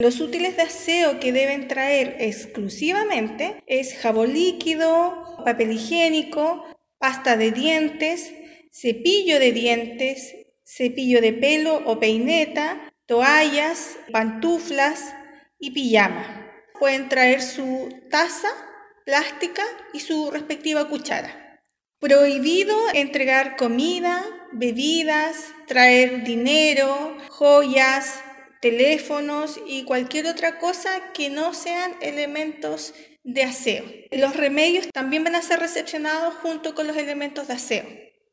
Los útiles de aseo que deben traer exclusivamente es jabón líquido, papel higiénico, pasta de dientes, cepillo de dientes, cepillo de pelo o peineta, toallas, pantuflas y pijama. Pueden traer su taza plástica y su respectiva cuchara. Prohibido entregar comida, bebidas, traer dinero, joyas, teléfonos y cualquier otra cosa que no sean elementos de aseo. Los remedios también van a ser recepcionados junto con los elementos de aseo.